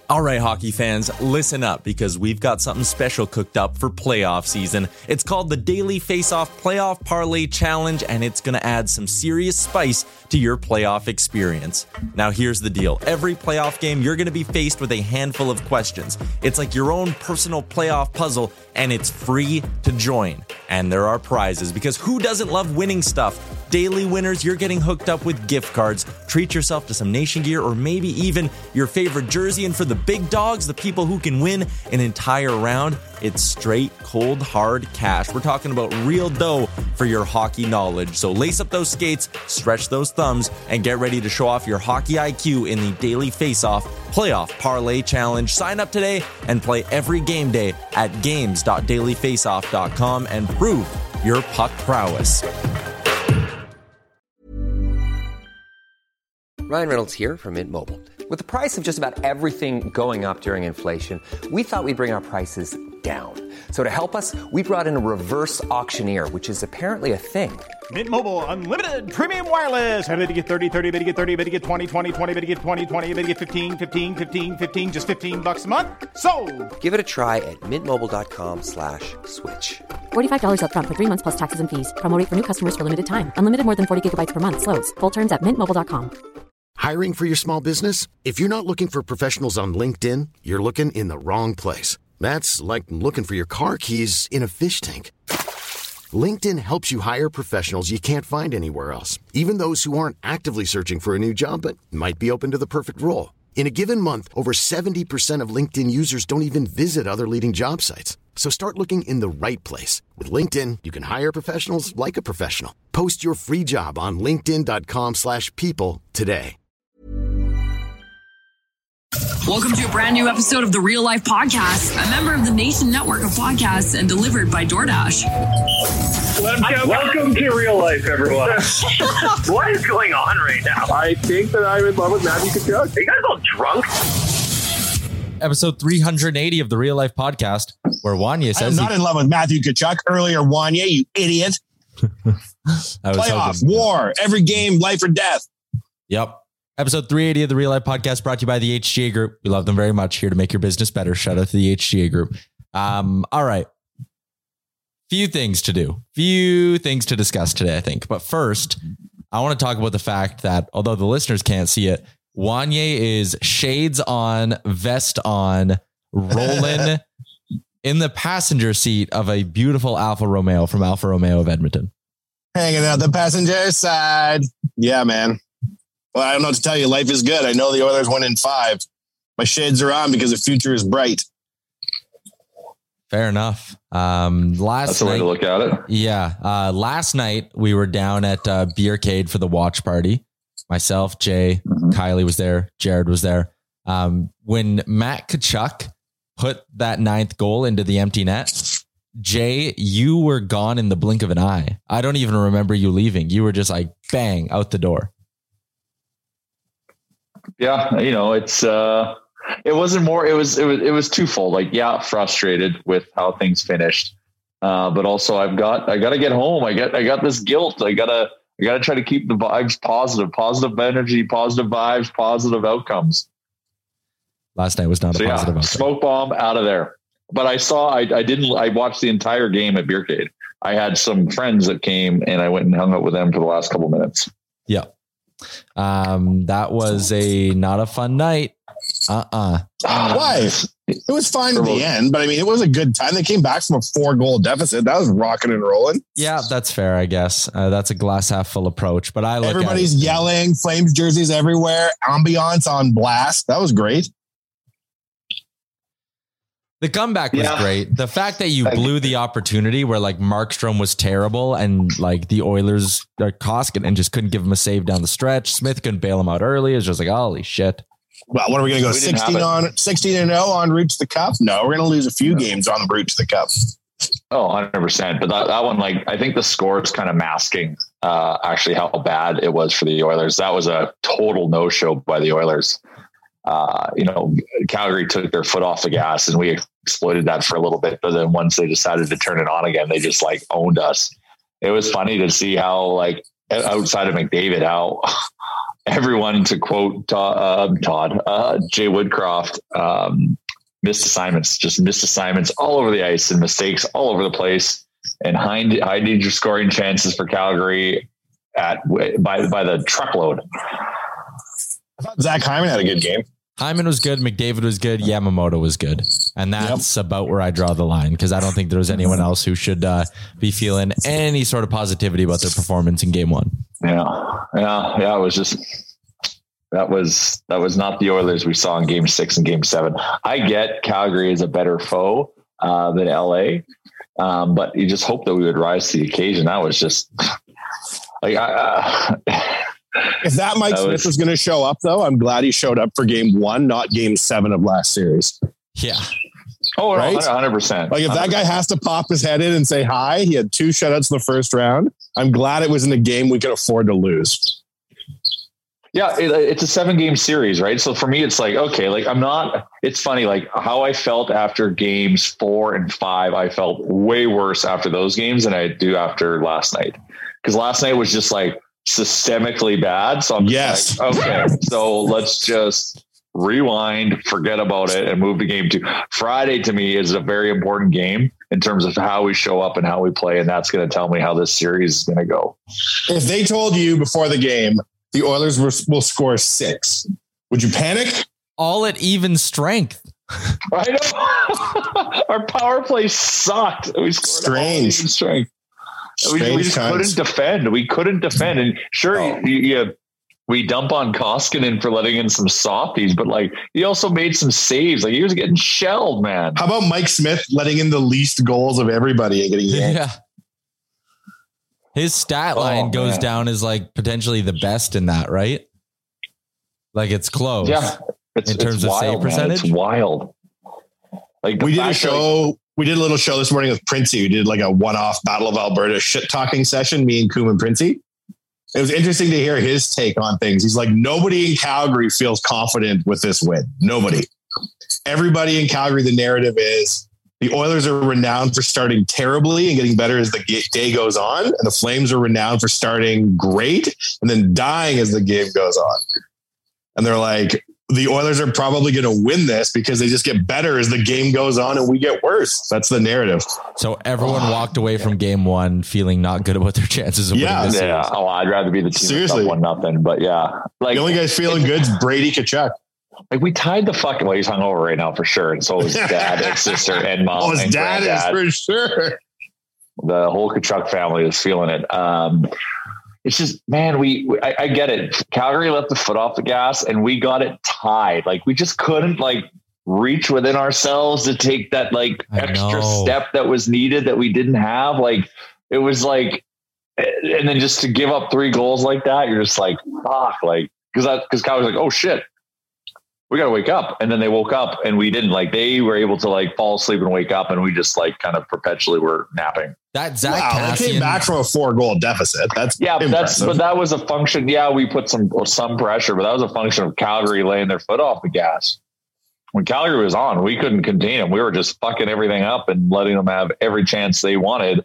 All right, hockey fans, listen up because we've got something special cooked up for playoff season. It's called the Daily Face-Off Playoff Parlay Challenge, and it's going to add some serious spice to your playoff experience. Now, here's the deal. Every playoff game, you're going to be faced with a handful of questions. It's like your own personal playoff puzzle, and it's free to join. And there are prizes, because who doesn't love winning stuff? Daily winners, you're getting hooked up with gift cards. Treat yourself to some Nation gear or maybe even your favorite jersey. And for the big dogs, the people who can win an entire round, it's straight, cold, hard cash. We're talking about real dough for your hockey knowledge. So lace up those skates, stretch those thumbs, and get ready to show off your hockey IQ in the Daily Face-Off Playoff Parlay Challenge. Sign up today and play every game day at games.dailyfaceoff.com and prove your puck prowess. Ryan Reynolds here from Mint Mobile. With the price of just about everything going up during inflation, we thought we'd bring our prices down. So to help us, we brought in a reverse auctioneer, which is apparently a thing. Mint Mobile Unlimited Premium Wireless. How to get 30, 30, bit to get 30, bit to get 20, 20, 20, bit to get 20, 20, bit to get 15, 15, 15, 15, just $15 a month? Sold! Give it a try at mintmobile.com/switch. $45 up front for 3 months plus taxes and fees. Promo rate for new customers for limited time. Unlimited more than 40 gigabytes per month. Slows full terms at mintmobile.com. Hiring for your small business? If you're not looking for professionals on LinkedIn, you're looking in the wrong place. That's like looking for your car keys in a fish tank. LinkedIn helps you hire professionals you can't find anywhere else, even those who aren't actively searching for a new job but might be open to the perfect role. In a given month, over 70% of LinkedIn users don't even visit other leading job sites. So start looking in the right place. With LinkedIn, you can hire professionals like a professional. Post your free job on linkedin.com/people today. Welcome to a brand new episode of the Real Life Podcast, a member of the Nation Network of Podcasts and delivered by DoorDash. Welcome to Real Life, everyone. What is going on right now? I think that I'm in love with Matthew Tkachuk. Are you guys all drunk? Episode 380 of the Real Life Podcast, where Wanya says... I'm not in love with Matthew Tkachuk. Earlier, Wanya, you idiot. Playoff, war, every game, life or death. Yep. Episode 380 of the Real Life Podcast brought to you by the HGA Group. We love them very much. Here to make your business better. Shout out to the HGA Group. All right. Few things to do. Few things to discuss today, I think. But first, I want to talk about the fact that, although the listeners can't see it, Wanye is shades on, vest on, rolling in the passenger seat of a beautiful Alfa Romeo from Alfa Romeo of Edmonton. Hanging out the passenger side. Yeah, man. Well, I don't know what to tell you. Life is good. I know the Oilers won in 5. My shades are on because the future is bright. Fair enough. That's the way to look at it. Yeah. Last night we were down at Beercade for the watch party. Myself, Jay, Kylie was there. Jared was there. When Matt Tkachuk put that 9th goal into the empty net, Jay, you were gone in the blink of an eye. I don't even remember you leaving. You were just like bang out the door. Yeah, it wasn't more. It was twofold. Like, yeah, frustrated with how things finished, but also I got to get home. I got this guilt. I gotta try to keep the vibes positive energy, positive vibes, positive outcomes. Last night was not a positive outcome. Smoke bomb out of there. But I watched the entire game at Beercade. I had some friends that came and I went and hung out with them for the last couple minutes. Yeah. That was not a fun night. Why? It was fine in the end, but I mean, it was a good time. They came back from a 4-goal deficit. That was rocking and rolling. Yeah, that's fair, I guess. That's a glass half full approach, but everybody's yelling, Flames jerseys everywhere, ambiance on blast. That was great. The comeback was great. The fact that you blew the opportunity where like Markstrom was terrible and like the Oilers, Koskinen just couldn't give him a save down the stretch. Smith couldn't bail him out early. It was just like, holy shit. Well, what are we going to go 16-0 on route to the cup? No, we're going to lose a few games on the route to the cup. Oh, 100%. But that one, like, I think the score is kind of masking actually how bad it was for the Oilers. That was a total no-show by the Oilers. Calgary took their foot off the gas and we exploited that for a little bit. But then once they decided to turn it on again, they just like owned us. It was funny to see how, like, outside of McDavid, how everyone, to quote Jay Woodcroft, missed assignments all over the ice and mistakes all over the place, and high danger scoring chances for Calgary by the truckload. I thought Zach Hyman had a good game. Hyman was good. McDavid was good. Yamamoto was good. And that's about where I draw the line, because I don't think there was anyone else who should be feeling any sort of positivity about their performance in game one. Yeah. It was just, that was not the Oilers we saw in game 6 and game 7. I get Calgary is a better foe than LA. But you just hope that we would rise to the occasion. That was just like, if that Mike Smith was going to show up, though, I'm glad he showed up for game 1, not game 7 of last series. Yeah. Oh, right? 100%. Like if that guy has to pop his head in and say hi, he had 2 shutouts in the first round. I'm glad it was in a game we could afford to lose. Yeah, it's a 7-game series, right? So for me, it's like, okay, like it's funny, like how I felt after games 4 and 5, I felt way worse after those games than I do after last night. Because last night was just like systemically bad. So I'm just like, okay, so let's just rewind, forget about it, and move to game 2. Friday to me is a very important game in terms of how we show up and how we play. And that's going to tell me how this series is going to go. If they told you before the game, the Oilers will score 6, would you panic? All at even strength. I know. Our power play sucked. We scored all at even strength. We just couldn't defend. We couldn't defend. And sure, we dump on Koskinen for letting in some softies, but like he also made some saves. Like he was getting shelled, man. How about Mike Smith letting in the least goals of everybody and getting yanked? Yeah. His stat line goes down as like potentially the best in that, right? Like it's close. Yeah. In terms of save percentage. It's wild. Like we did a show. We did a little show this morning with Princey. We did like a one-off Battle of Alberta shit talking session, me and Koom and Princey. It was interesting to hear his take on things. He's like, nobody in Calgary feels confident with this win. Nobody. Everybody in Calgary, the narrative is the Oilers are renowned for starting terribly and getting better as the day goes on. And the Flames are renowned for starting great and then dying as the game goes on. And they're like, the Oilers are probably going to win this because they just get better as the game goes on and we get worse. That's the narrative. So everyone walked away from game 1 feeling not good about their chances of winning this series. Oh, I'd rather be the team seriously 1-0, but yeah. Like the only guy's feeling good is Brady Tkachuk. Like we tied the fucking, well, he's hungover right now for sure. And so is his dad and sister and mom. Oh, his dad is for sure. The whole Tkachuk family is feeling it. It's just, man, I get it. Calgary left the foot off the gas and we got it tied. Like we just couldn't like reach within ourselves to take that like extra step that was needed that we didn't have. Like it was like, and then just to give up 3 goals like that, you're just like, fuck, like, because Calgary's like, oh shit, we got to wake up. And then they woke up and we didn't. Like they were able to like fall asleep and wake up and we just like kind of perpetually were napping. That Zach Kassian, they came back from a 4-goal deficit. But that was a function. Yeah, we put some pressure, but that was a function of Calgary laying their foot off the gas. When Calgary was on, we couldn't contain them. We were just fucking everything up and letting them have every chance they wanted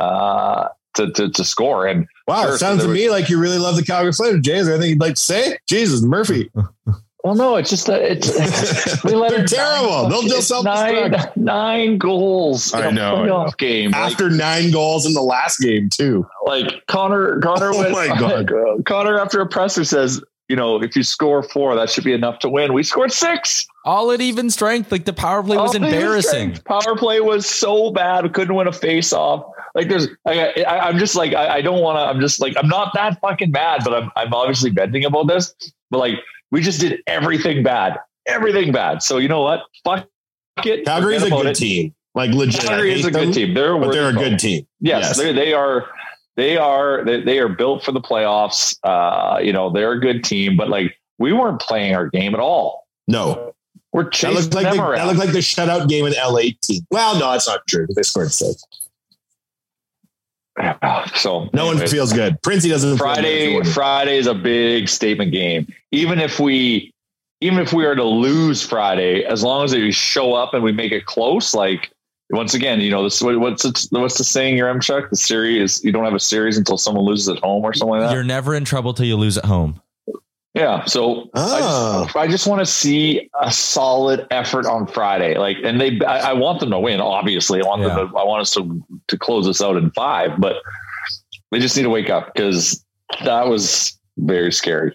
to score. And wow, it sounds to me like you really love the Calgary Flames. Jay, is there anything you'd like to say? Jesus, Murphy. Well, no, it's just they're terrible. They'll just self-destruct. 9 goals in a playoff game after 9 goals in the last game too. Like Connor went, my God. Connor after a presser says, you know, if you score 4, that should be enough to win. We scored 6. All at even strength. Like the power play was embarrassing. Power play was so bad. We couldn't win a face off. Like I'm just like, I don't want to. I'm just like, I'm not that fucking mad, but I'm obviously venting about this. But like. We just did everything bad. So you know what? Fuck it. Calgary's a good team. Like legit. Calgary is a good team. They're a good team. Yes. They are built for the playoffs. You know, they're a good team, but like we weren't playing our game at all. No. We're chasing them around. That looked like the shutout game in LA team. Well, no, it's not true. They scored 6. So no one feels good. Princey doesn't. Friday is a big statement game. Even if we are to lose Friday, as long as we show up and we make it close, like once again, you know, what's the saying, your Chuck? The series, you don't have a series until someone loses at home or something like that. You're never in trouble till you lose at home. Yeah. So I just want to see a solid effort on Friday. Like, and I want them to win. Obviously, I want us to close this out in 5, but they just need to wake up because that was very scary.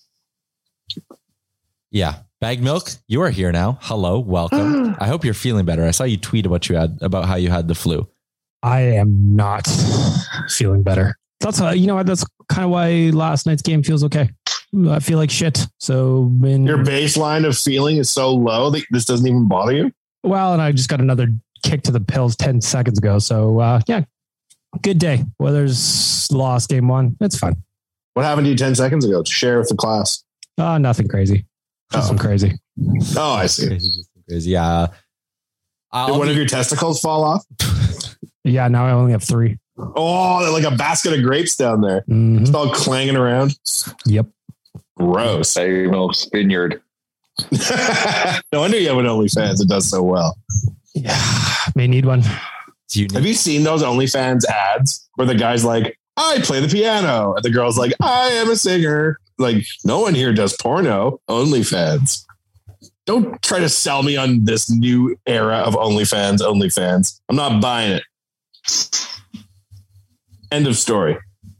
Yeah. Bag Milk, you are here now. Hello. Welcome. I hope you're feeling better. I saw you tweet about how you had the flu. I am not feeling better. That's that's kind of why last night's game feels okay. I feel like shit. So your baseline of feeling is so low that this doesn't even bother you. Well, and I just got another kick to the pills 10 seconds ago. So good day. Weathers lost game 1. It's fine. What happened to you 10 seconds ago? To share with the class. Nothing crazy. Just some crazy. Oh, I see. Crazy. Yeah. Did one of your testicles fall off? Yeah. Now I only have 3. Oh, they're like a basket of grapes down there. Mm-hmm. It's all clanging around. Yep. Gross. Vineyard. No wonder you have an OnlyFans. It does so well. Yeah. May need one. Have you seen those OnlyFans ads where the guy's like, I play the piano. And the girl's like, I am a singer. Like, no one here does porno. OnlyFans. Don't try to sell me on this new era of OnlyFans. I'm not buying it. End of story.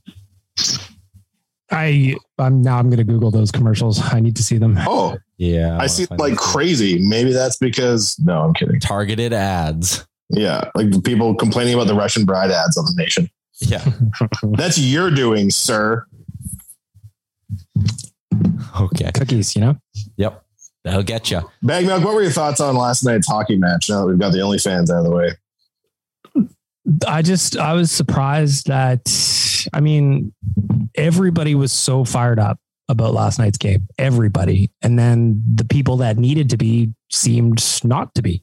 I'm going to Google those commercials. I need to see them. Oh, yeah. I see like crazy. Maybe that's because, no, I'm kidding. Targeted ads. Yeah. Like the people complaining about the Russian bride ads on The Nation. Yeah. That's your doing, sir. Okay. Cookies, Yep. That'll get you. Bag Milk, what were your thoughts on last night's hockey match now that we've got the OnlyFans out of the way? I was surprised that, everybody was so fired up about last night's game, everybody. And then the people that needed to be seemed not to be,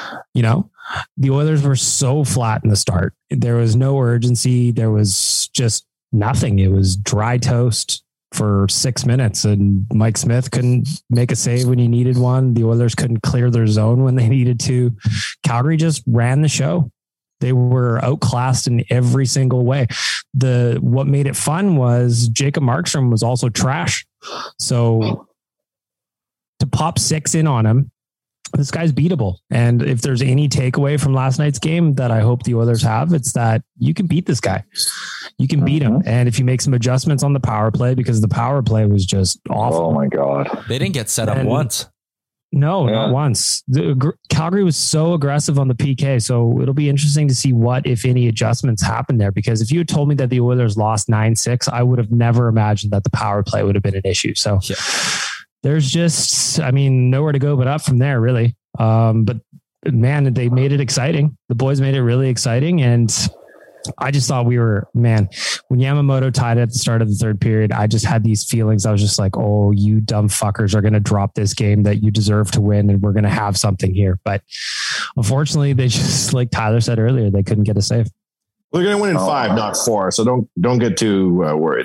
the Oilers were so flat in the start. There was no urgency. There was just nothing. It was dry toast for 6 minutes, and Mike Smith couldn't make a save when he needed one. The Oilers couldn't clear their zone when they needed to. Calgary just ran the show. They were outclassed in every single way. What made it fun was Jacob Markstrom was also trash. So to pop 6 in on him, this guy's beatable. And if there's any takeaway from last night's game that I hope the Oilers have, it's that you can beat this guy. You can beat him. And if you make some adjustments on the power play, because the power play was just awful. Oh my God. They didn't get set up once. No, not once. Calgary was so aggressive on the PK. So it'll be interesting to see what, if any, adjustments happen there. Because if you had told me that the Oilers lost 9-6, I would have never imagined that the power play would have been an issue. So there's just, nowhere to go but up from there, really. But man, they made it exciting. The boys made it really exciting. And I just thought when Yamamoto tied at the start of the third period, I just had these feelings. I was just like, oh, you dumb fuckers are going to drop this game that you deserve to win. And we're going to have something here. But unfortunately, they just, like Tyler said earlier, they couldn't get a save. They're going to win in 5, not 4. So don't get too worried.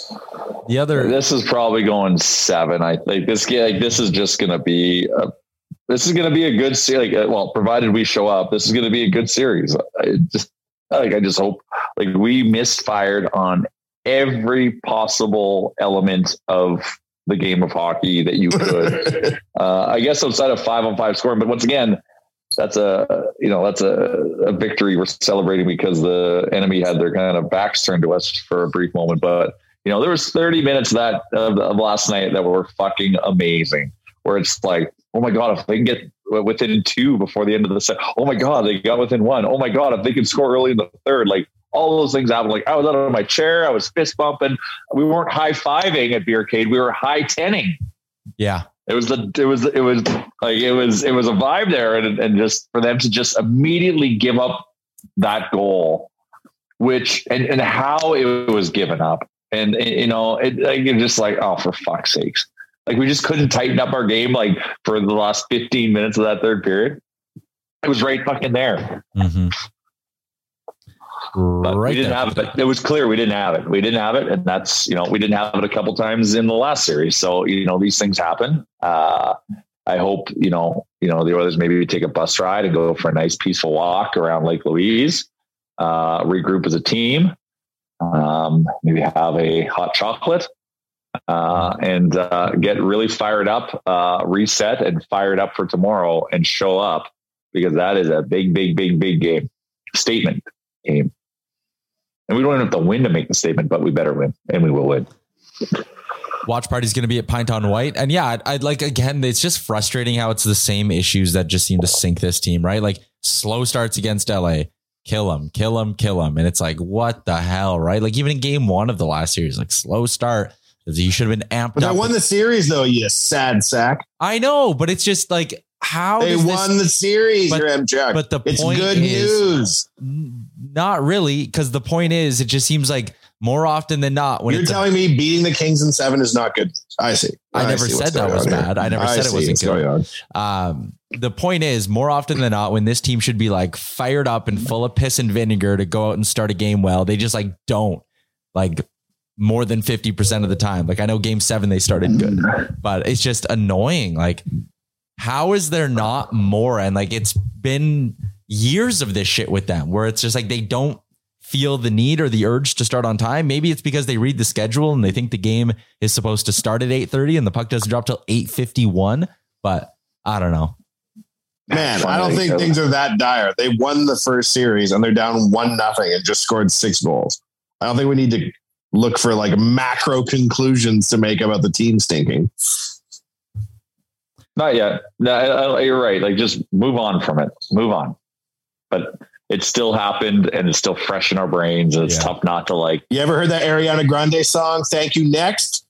This is probably going 7. I think this is just going to be a good series. Provided we show up, this is going to be a good series. I just hope we misfired on every possible element of the game of hockey that you could. I guess outside of 5-on-5 scoring, but once again, that's a victory we're celebrating because the enemy had their kind of backs turned to us for a brief moment. But there was 30 minutes of last night that were fucking amazing, where it's like, oh my God, if they can get within 2 before the end of the set, oh my God, they got within 1. Oh my God, if they can score early in the third, all those things happened. I was out of my chair, I was fist bumping. We weren't high-fiving at Beercade, we were high-tenning. Yeah. It was a vibe there, and just for them to just immediately give up that goal, which and how it was given up, and you're just like, oh, for fuck's sakes. We just couldn't tighten up our game for the last 15 minutes of that third period. It was right fucking there. Mm-hmm. But we didn't have it. It was clear we didn't have it. We didn't have it. And that's, we didn't have it a couple times in the last series. So, these things happen. I hope, the Oilers maybe take a bus ride and go for a nice peaceful walk around Lake Louise, regroup as a team, maybe have a hot chocolate. and get really fired up, reset and fired up for tomorrow and show up, because that is a big game, statement game. And we don't even have to win to make the statement, but we better win, and we will win. Watch party's going to be at Pint on White. And yeah, I'd like, again, it's just frustrating how it's the same issues that just seem to sink this team, right? Like slow starts against LA, kill them. And it's like, what the hell, right? Like even in game 1 of the last series, like slow start. You should have been amped but up. They won the series though, you sad sack. I know, but it's just like, how they won the series, your MJ. But the point good news. Not really, because the point is, it just seems like more often than not, when you're telling me beating the Kings in 7 is not good. I see. I never said that was bad. I never said it wasn't good. The point is, more often than not, when this team should be like fired up and full of piss and vinegar to go out and start a game well, they just like don't, like more than 50% of the time. Like I know game 7 they started good, but it's just annoying. Like how is there not more? And like it's been years of this shit with them where it's just like they don't feel the need or the urge to start on time. Maybe it's because they read the schedule and they think the game is supposed to start at 8:30 and the puck doesn't drop till 8:51. But I don't know. Man, I don't think things are that dire. They won the first series and they're down 1-0 and just scored 6 goals. I don't think we need to look for like macro conclusions to make about the team stinking. Not yet. No, you're right. Like just move on from it. Move on. But it still happened and it's still fresh in our brains. And it's tough not to like. You ever heard that Ariana Grande song? Thank you. Next.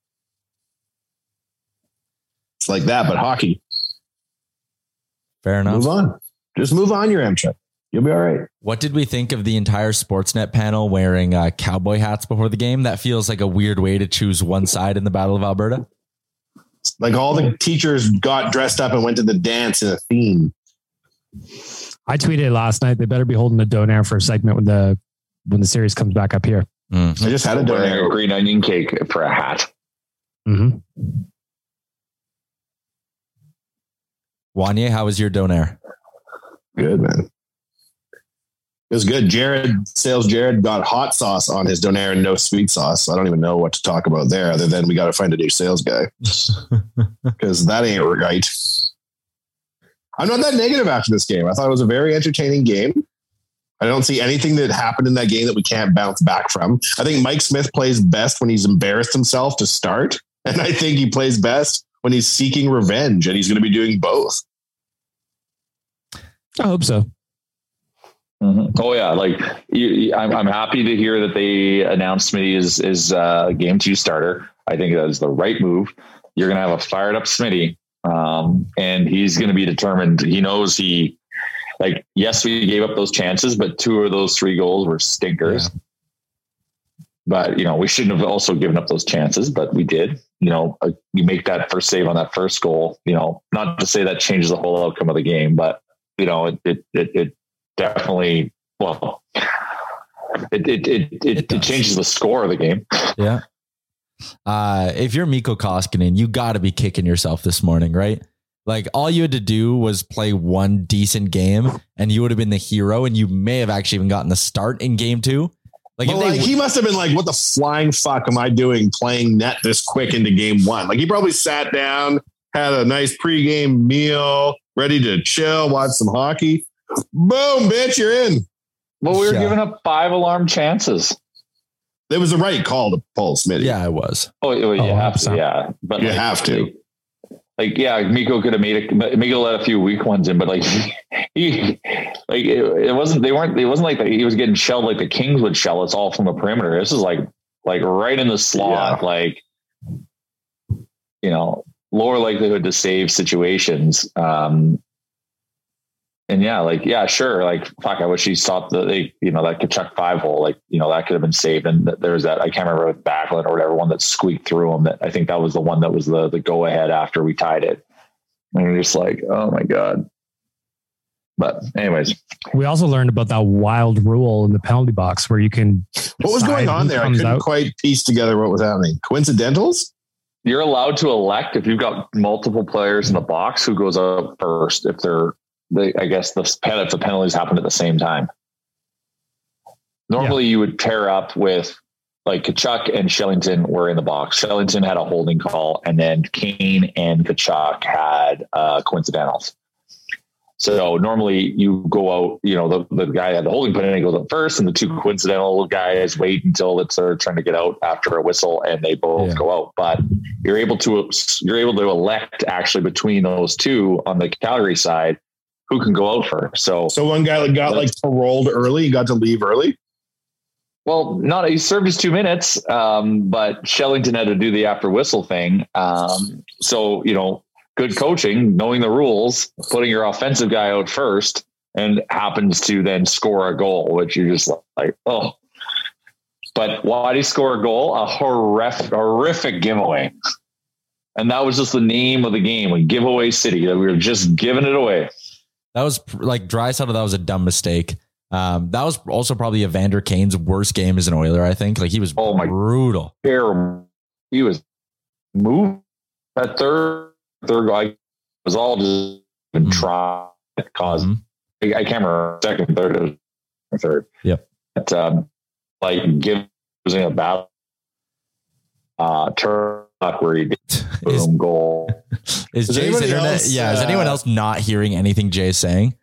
It's like that, but hockey. Fair enough. Move on. Just move on your Amtrak. You'll be all right. What did we think of the entire Sportsnet panel wearing cowboy hats before the game? That feels like a weird way to choose one side in the Battle of Alberta. Like all the teachers got dressed up and went to the dance in a theme. I tweeted last night, they better be holding a donair for a segment when the series comes back up here. I just had a donair. A green onion cake for a hat. Mm-hmm. Wanye, how was your donair? Good, man. It was good. Jared got hot sauce on his donair and no sweet sauce. So I don't even know what to talk about there other than we got to find a new sales guy because that ain't right. I'm not that negative after this game. I thought it was a very entertaining game. I don't see anything that happened in that game that we can't bounce back from. I think Mike Smith plays best when he's embarrassed himself to start. And I think he plays best when he's seeking revenge, and he's going to be doing both. I hope so. Mm-hmm. Oh yeah. Like I'm happy to hear that they announced Smitty is game 2 starter. I think that is the right move. You're going to have a fired up Smitty. And he's going to be determined. He knows yes, we gave up those chances, but 2 of those 3 goals were stinkers. Yeah. But, we shouldn't have also given up those chances, but we did. You make that first save on that first goal, not to say that changes the whole outcome of the game, but, it definitely, it changes the score of the game. Yeah. If you're Mikko Koskinen, you got to be kicking yourself this morning, right? Like all you had to do was play one decent game and you would have been the hero, and you may have actually even gotten the start in game 2. He must have been like, what the flying fuck am I doing playing net this quick into game 1? Like he probably sat down, had a nice pregame meal, ready to chill, watch some hockey. Boom, bitch, you're in. Well, we were giving up 5 alarm chances. It was the right call to pull Smitty. Yeah, it was. Oh, you have to. Yeah, but you have to. Mikko could have Mikko let a few weak ones in, but it wasn't like he was getting shelled like the Kings would shell us all from the perimeter. This is like right in the slot, lower likelihood to save situations. Sure. Fuck, I wish he stopped that Kachuk 5 hole. That could have been saved. And there was that, I can't remember with Backlund or whatever one that squeaked through him. That I think that was the one that was the go ahead after we tied it. And you're just like, oh my God. But anyways, we also learned about that wild rule in the penalty box where you can. What was going on there? I couldn't quite piece together what was happening. Coincidentals? You're allowed to elect if you've got multiple players in the box who goes up first if the penalties happen at the same time. Normally you would pair up with like Tkachuk and Shellington were in the box. Shellington had a holding call, and then Kane and Tkachuk had coincidentals. So normally you go out, the guy had the holding penalty goes up first, and the two coincidental guys wait until it's trying to get out after a whistle, and they both go out. But you're able to elect actually between those two on the Calgary side who can go out first. So one guy got paroled early, he got to leave early. Well, he served his 2 minutes, but Shellington had to do the after whistle thing. So, good coaching, knowing the rules, putting your offensive guy out first, and happens to then score a goal, which you're just like, oh. But why did he score a goal? A horrific giveaway. And that was just the name of the game, a giveaway city, that we were just giving it away. That was like Draisaitl. That was a dumb mistake. That was also probably Evander Kane's worst game as an Oiler, I think. Like, he was brutal. Terrible. He was moved. That third guy was all just trying to cause. I can't remember second, third. Yep. But, give was in a battle. Turn where he did boom goal. Is Jay's internet? Is anyone else not hearing anything Jay's saying?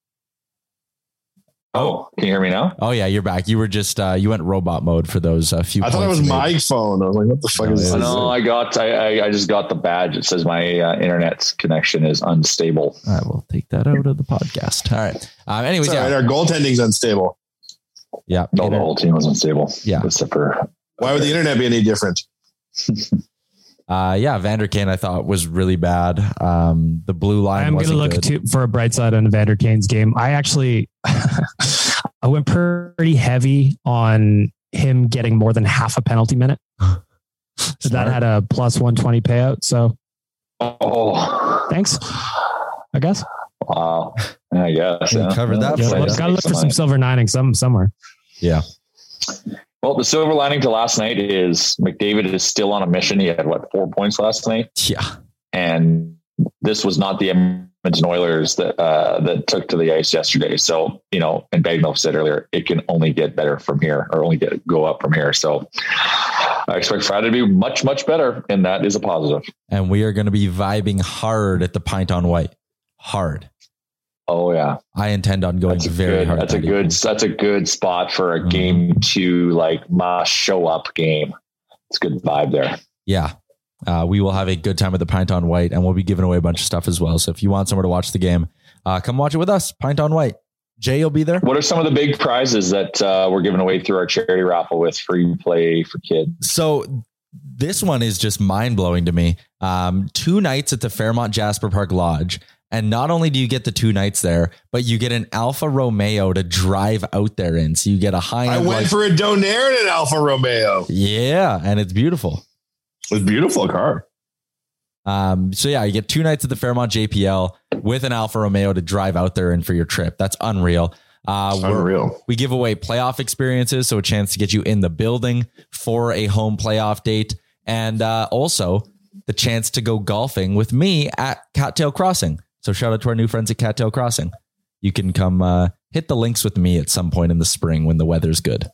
Oh, can you hear me now? Oh yeah, you're back. You were just you went robot mode for those few. I thought it was my phone. I was like, "What the fuck is this?" No, I just got the badge. It says my internet connection is unstable. All right, we'll take that out of the podcast. All right. Anyways, right, our goaltending's unstable. Yeah, no, the whole team was unstable. Yeah, except for why would the internet be any different? Vander Kane I thought was really bad. The blue line. I'm going to look for a bright side on Vander Kane's game. I actually, I went pretty heavy on him getting more than half a penalty minute. So that had a plus 120 payout. So, thanks. I guess. Wow. I guess. Yeah. Covered that. Got to look for some silver lining somewhere. Yeah. Well, the silver lining to last night is McDavid is still on a mission. He had 4 points last night. Yeah. And this was not the Edmonton Oilers that took to the ice yesterday. So, and Bagnall said earlier, it can only get better from here, or only go up from here. So I expect Friday to be much, much better. And that is a positive. And we are going to be vibing hard at the Pint on White. Hard. Oh yeah. I intend on going very hard. That's a good spot for a game to must show up game. It's a good vibe there. Yeah. We will have a good time at the Pint on White, and we'll be giving away a bunch of stuff as well. So if you want somewhere to watch the game, come watch it with us. Pint on White. Jay, you'll be there. What are some of the big prizes that we're giving away through our charity raffle with Free Play for Kids? So this one is just mind blowing to me. 2 nights at the Fairmont Jasper Park Lodge. And not only do you get the 2 nights there, but you get an Alfa Romeo to drive out there in. So you get a high-end. I went for a Donaire in an Alfa Romeo. Yeah, and it's beautiful. It's a beautiful car. So yeah, you get 2 nights at the Fairmont JPL with an Alfa Romeo to drive out there in for your trip. That's unreal. Unreal. We give away playoff experiences, so a chance to get you in the building for a home playoff date, and also the chance to go golfing with me at Cattail Crossing. So shout out to our new friends at Cattail Crossing. You can come hit the links with me at some point in the spring when the weather's good.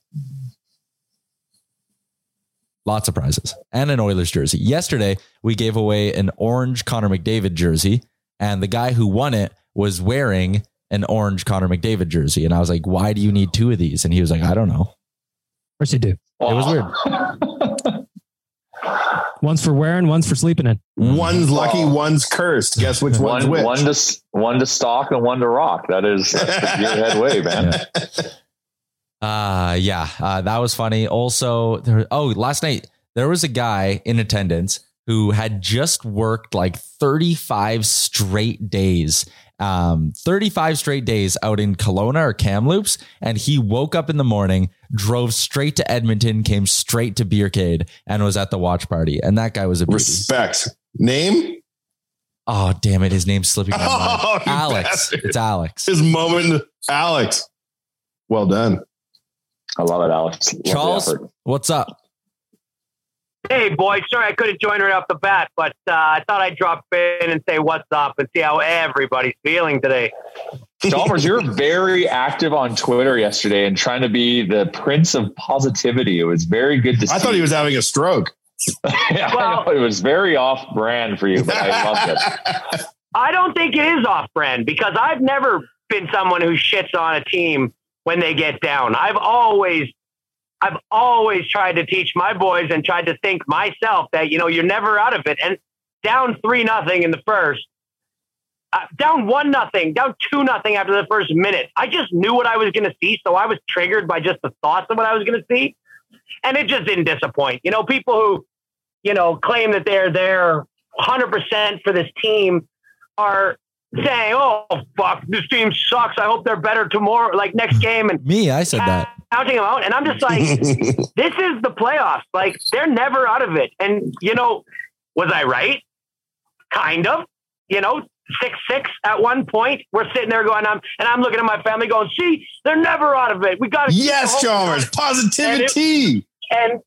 Lots of prizes and an Oilers jersey. Yesterday, we gave away an orange Connor McDavid jersey, and the guy who won it was wearing an orange Connor McDavid jersey. And I was like, why do you need 2 of these? And he was like, I don't know. Of course you do. It was weird. One's for wearing, one's for sleeping in. One's lucky, one's cursed. Guess which one's which? One to stock and one to rock. That's the gearhead way, man. That was funny. Also, last night there was a guy in attendance who had just worked 35 straight days. 35 straight days out in Kelowna or Kamloops, and he woke up in the morning, drove straight to Edmonton, came straight to Beercade, and was at the watch party. And that guy was a beauty. Respect. Name? Oh, damn it. His name's slipping my mind. Alex. Bastard. It's Alex. His moment. Alex. Well done. I love it, Alex. Charles, what's up? Hey, boys. Sorry I couldn't join right off the bat, but I thought I'd drop in and say what's up and see how everybody's feeling today. Chalmers, you were very active on Twitter yesterday and trying to be the prince of positivity. It was very good to see. I thought he was having a stroke. Yeah, well, I know, it was very off brand for you, but I loved it. I don't think it is off brand because I've never been someone who shits on a team when they get down. I've always tried to teach my boys and tried to think myself that, you're never out of it. And down 3-0 in the first, down 1-0, down 2-0 after the first minute. I just knew what I was going to see. So I was triggered by just the thoughts of what I was going to see. And it just didn't disappoint. People who, claim that they're there 100% for this team are saying, oh, fuck, this team sucks. I hope they're better tomorrow, like next game. And me, I said that. Counting them out. And I'm just like, this is the playoffs. Like, they're never out of it. And, was I right? Kind of. 6-6 at one point. We're sitting there going, I'm looking at my family going, see, they're never out of it. We got to. Yes, Chalmers, positivity. And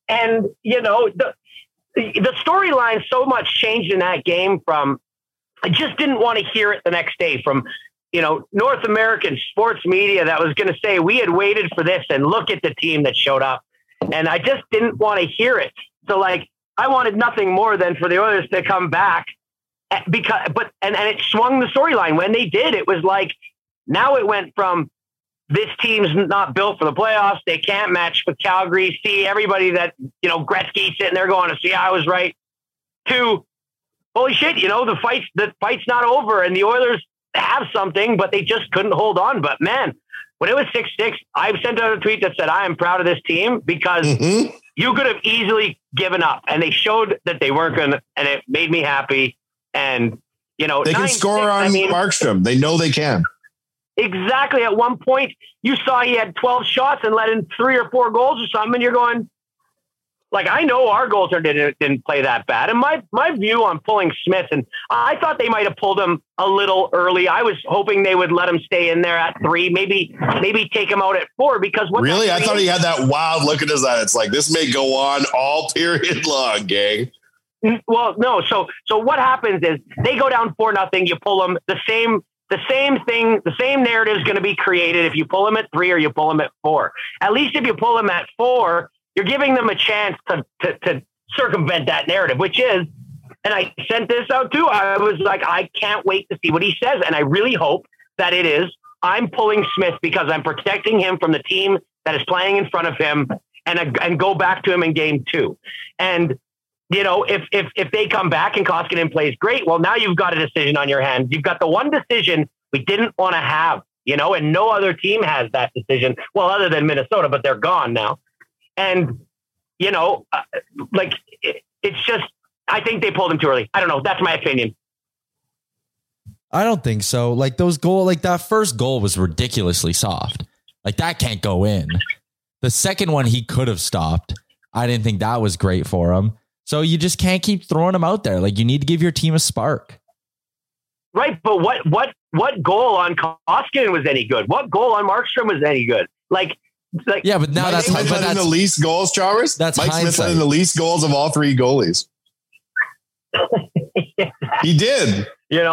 the storyline so much changed in that game from, I just didn't want to hear it the next day from, North American sports media that was going to say we had waited for this and look at the team that showed up. And I just didn't want to hear it. So I wanted nothing more than for the Oilers to come back and it swung the storyline. When they did, it was like, now it went from this team's not built for the playoffs. They can't match with Calgary. See everybody that, Gretzky sitting there going to see I was right, to holy shit, the fight's not over and the Oilers have something, but they just couldn't hold on. But man, when it was 6-6, I sent out a tweet that said, I am proud of this team because you could have easily given up, and they showed that they weren't going to, and it made me happy. And, they can score on Markstrom. They know they can. Exactly. At one point you saw he had 12 shots and let in 3 or 4 goals or something. And you're going, I know our goaltender didn't play that bad. And my view on pulling Smith, and I thought they might have pulled him a little early. I was hoping they would let him stay in there at 3, maybe take him out at 4 because really, I thought he had that wild look at his eye. It's like, this may go on all period long, gang. Well, no. So what happens is they go down 4-0. You pull them. The same thing. The same narrative is going to be created if you pull them at 3 or you pull them at 4. At least if you pull them at 4, you're giving them a chance to circumvent that narrative, which is, and I sent this out too. I was like, I can't wait to see what he says, and I really hope that it is, I'm pulling Smith because I'm protecting him from the team that is playing in front of him, and go back to him in game 2. And if they come back and Koskinen plays great, well, now you've got a decision on your hands. You've got the one decision we didn't want to have, and no other team has that decision. Well, other than Minnesota, but they're gone now. And, it's just, I think they pulled him too early. I don't know. That's my opinion. I don't think so. That first goal was ridiculously soft. That can't go in. The second one he could have stopped. I didn't think that was great for him. So you just can't keep throwing them out there. You need to give your team a spark. Right. But what goal on Koskinen was any good? What goal on Markstrom was any good? Yeah, but now Mike Smith had the least goals, Chavez. That's Mike hindsight. Smith had the least goals of all 3 goalies. He did.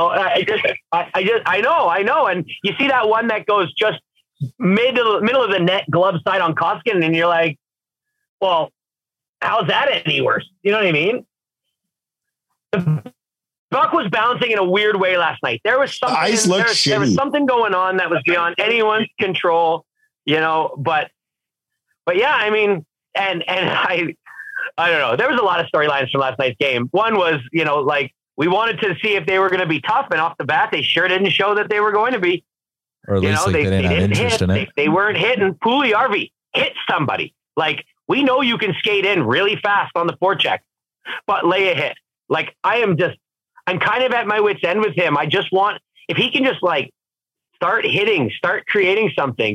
I know. And you see that one that goes just middle of the net, glove side on Koskinen, and you're like, well, how's that any worse? You know what I mean? The puck was bouncing in a weird way last night. There was something. There was something going on that was beyond anyone's control. But yeah, I mean, and I don't know. There was a lot of storylines from last night's game. One was, we wanted to see if they were going to be tough, and off the bat, they sure didn't show that they were going to be. Or at least they didn't have interest in it. They weren't hitting. Puljujärvi hit somebody. We know you can skate in really fast on the forecheck, but lay a hit. I'm kind of at my wit's end with him. I just want, if he can just start hitting, start creating something,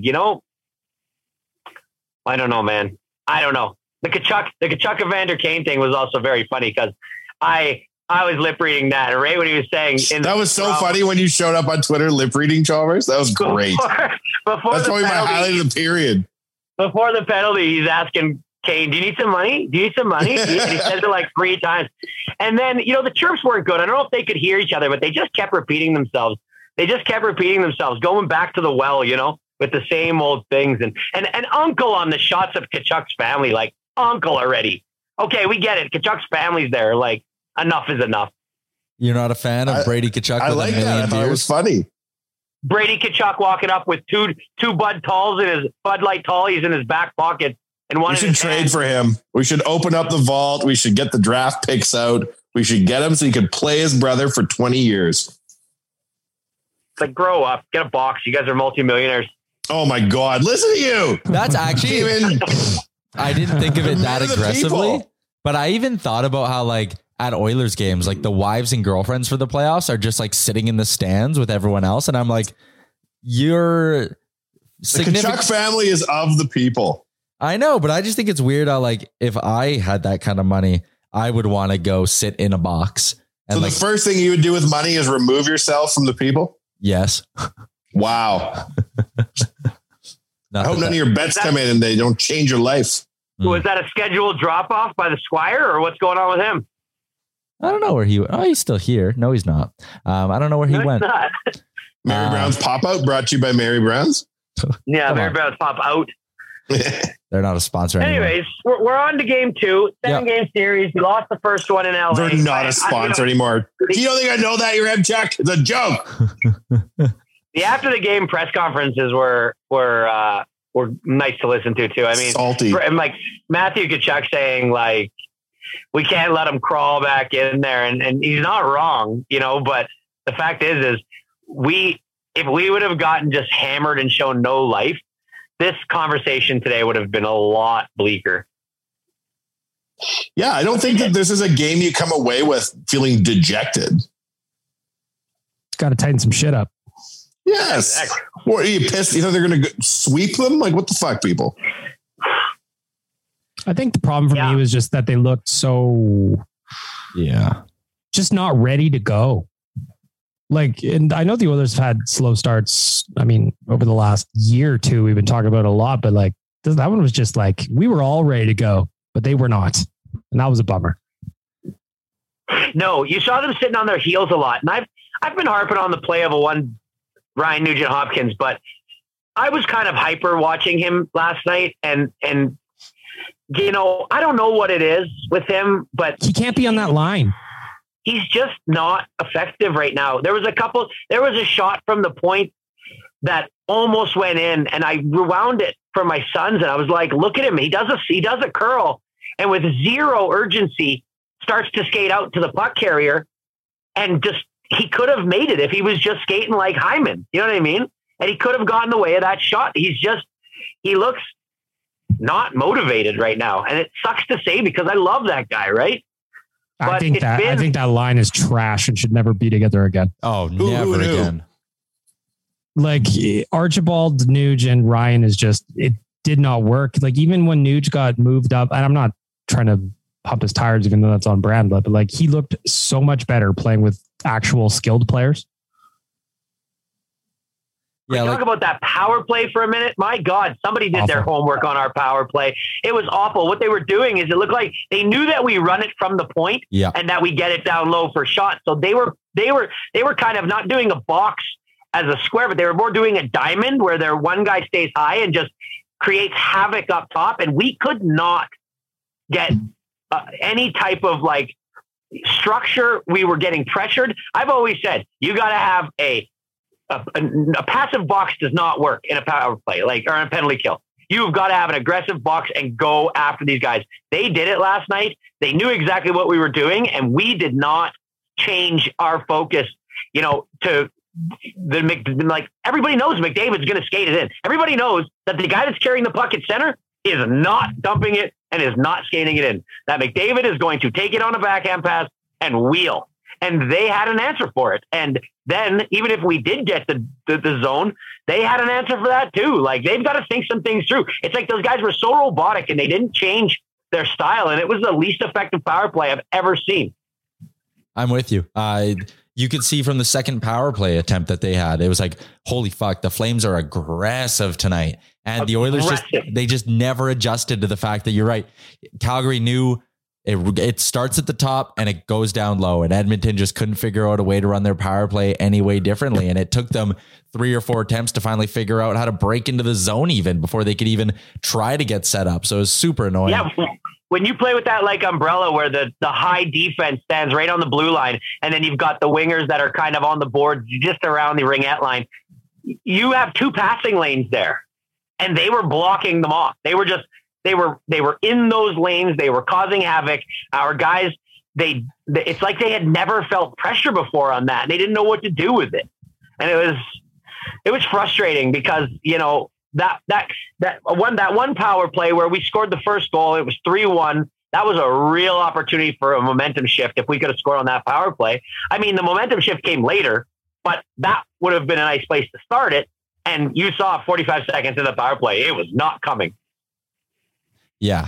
I don't know, man. I don't know. The Kachuk Evander Kane thing was also very funny because I was lip reading that right when he was saying that was so funny when you showed up on Twitter lip reading Chalmers. That was great. Before that's probably my highlight of the period. Before the penalty, he's asking Kane, do you need some money? Do you need some money? And he says it like 3 times. And then, the chirps weren't good. I don't know if they could hear each other, but they just kept repeating themselves. Going back to the well, with the same old things. And uncle on the shots of Tkachuk's family, like uncle already. Okay, we get it. Tkachuk's family's there. Like, enough is enough. You're not a fan of Brady Tkachuk? I like that. I thought it was funny. Brady Tkachuk walking up with two Bud Light Tallies in his back pocket. And we should trade for him. We should open up the vault. We should get the draft picks out. We should get him so he could play his brother for 20 years. It's like, grow up, get a box. You guys are multimillionaires. Oh my God. Listen to you. That's actually, I didn't think of it that aggressively, but I even thought about how like at Oilers games, like the wives and girlfriends for the playoffs are just like sitting in the stands with everyone else. And I'm like, the Tkachuk family is of the people. I know, but I just think it's weird how like if I had that kind of money, I would want to go sit in a box. And so the first thing you would do with money is remove yourself from the people? Yes. Wow. I hope none of your bets come in and they don't change your life. Was that a scheduled drop off by the Squire or what's going on with him? I don't know where he's still here. No, he's not. I don't know where he went. Mary Brown's Pop Out brought to you by Mary Brown's. Yeah, Mary Brown's Pop Out. They're not a sponsor anymore. Anyways, we're on to game 2, 7-game series. We lost the first one in LA. They're not a sponsor anymore. You don't think I know that? You're Chuck. It's a joke. The after the game press conferences were nice to listen to too. I mean, salty. And like Matthew Tkachuk saying like, we can't let him crawl back in there. And he's not wrong, but the fact is if we would have gotten just hammered and shown no life, this conversation today would have been a lot bleaker. Yeah. I don't think that this is a game you come away with feeling dejected. It's got to tighten some shit up. Yes. Exactly. Or are you pissed? You know, they're going to sweep them? Like, what the fuck, people? I think the problem for me was just that they looked so, just not ready to go. Like, and I know the Oilers have had slow starts. I mean, over the last year or two, we've been talking about it a lot, but like that one was just like, we were all ready to go, but they were not. And that was a bummer. No, you saw them sitting on their heels a lot. And I've been harping on the play of one Ryan Nugent-Hopkins, but I was kind of hyper watching him last night. And I don't know what it is with him, but he can't be on that line. He's just not effective right now. There was a shot from the point that almost went in, and I rewound it for my sons, and I was like, look at him. He does a curl, and with zero urgency starts to skate out to the puck carrier, and just he could have made it if he was just skating like Hyman. You know what I mean? And he could have gotten the way of that shot. He looks not motivated right now, and it sucks to say because I love that guy, right? I think that line is trash and should never be together again. Oh, never again. Like Archibald, Nuge, and Ryan it did not work. Like even when Nuge got moved up, and I'm not trying to pump his tires, even though that's on brand, but like he looked so much better playing with actual skilled players. Yeah, talk about that power play for a minute. My God, somebody did their homework on our power play. It was awful. What they were doing is it looked like they knew that we run it from the point and that we get it down low for shots. So they were kind of not doing a box as a square, but they were more doing a diamond where their one guy stays high and just creates havoc up top. And we could not get any type of like structure. We were getting pressured. I've always said, you got to have a passive box does not work in a power play, or in a penalty kill. You've got to have an aggressive box and go after these guys. They did it last night. They knew exactly what we were doing, and we did not change our focus, to like everybody knows McDavid's going to skate it in. Everybody knows that the guy that's carrying the puck at center is not dumping it and is not skating it in. That McDavid is going to take it on a backhand pass and wheel. And they had an answer for it. And then even if we did get the zone, they had an answer for that too. Like they've got to think some things through. It's like those guys were so robotic and they didn't change their style. And it was the least effective power play I've ever seen. I'm with you. you could see from the second power play attempt that they had, it was like, holy fuck, the Flames are aggressive tonight. And the Oilers just never adjusted to the fact that you're right. Calgary knew it starts at the top and it goes down low, and Edmonton just couldn't figure out a way to run their power play any way differently. And it took them 3 or 4 attempts to finally figure out how to break into the zone even before they could even try to get set up. So it was super annoying. Yeah. When you play with that like umbrella where the high defense stands right on the blue line, and then you've got the wingers that are kind of on the board just around the ringette line, you have 2 passing lanes there, and they were blocking them off. They were in those lanes. They were causing havoc. Our guys, it's like they had never felt pressure before on that. They didn't know what to do with it. And it was frustrating because, you know, that one power play where we scored the first goal, it was 3-1. That was a real opportunity for a momentum shift. If we could have scored on that power play, I mean, the momentum shift came later, but that would have been a nice place to start it. And you saw 45 seconds in the power play. It was not coming. Yeah.